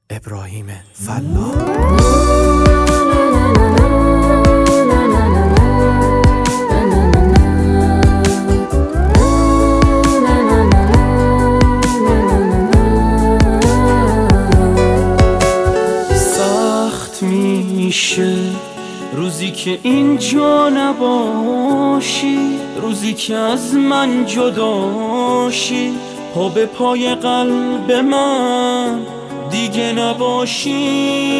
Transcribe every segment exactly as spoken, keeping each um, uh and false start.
ابراهیم فلاح. سخت میشه روزی که اینجا نباشی، روزی که از من جداشی، پا به پای قلب من دیگه نباشی.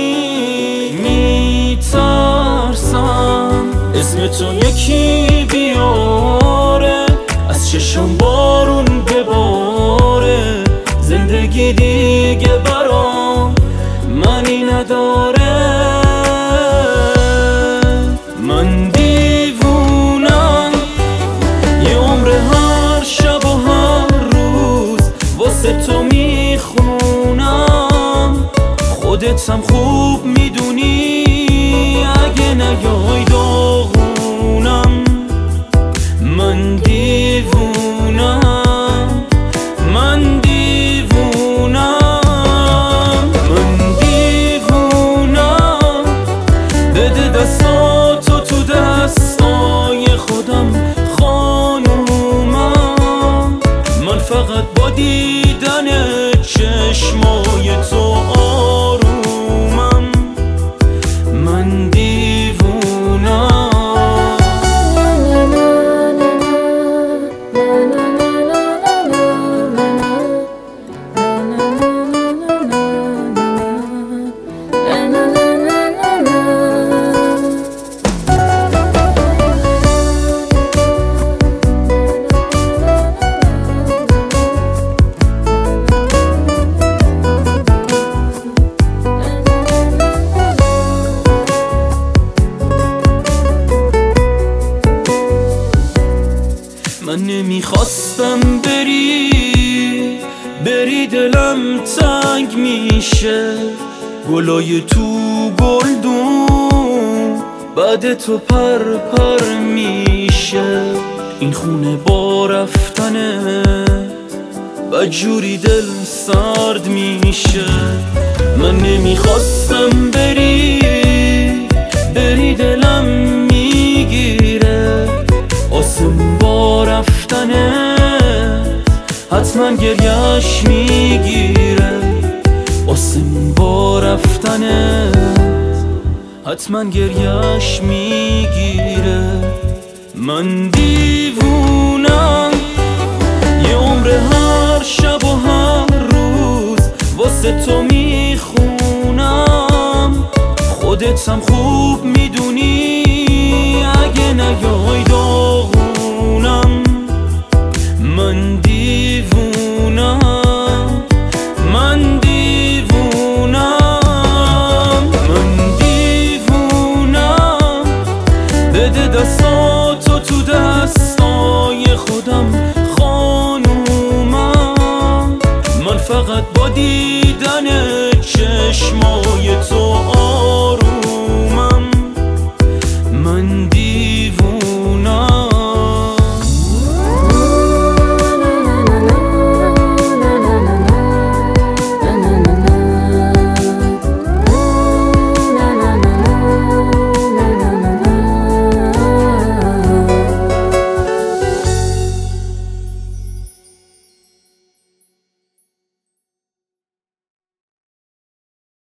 میترسم اسم تو یکی بیاره، از چشم بارون بباره، زندگی دیگه برام معنی نداره. من دیوونم یه عمر هر شب و هر روز واسه تو میخونم، خودت هم خوب میدونی اگه نیای داغونم. من دیوونم، من دیوونم، من دیوونم. بده دستاتو تو دستای خودم خانومم، من فقط با دیدن چشمای تو آرومم. من دیوونم. من نمیخواستم بری بری دلم تنگ میشه، گلای تو گلدون بعد تو پر پر میشه. این خونه با رفتنت بدجوری دل سرد میشه. من نمیخواستم بری بری دلم میگیره، آسمون با رفتنت حتما گریش میگیره. آسمون با رفتنت حتما گریش میگیره. من دیوونم یه عمر هر شب و هر روز واسه تو میخونم، خودت هم خوب میدونی اگه نیای داغونم. من دیوونم، من دیوونم، من دیوونم. بده دستاتو تو دستای خودم خانومم، من فقط با دیدن چشمات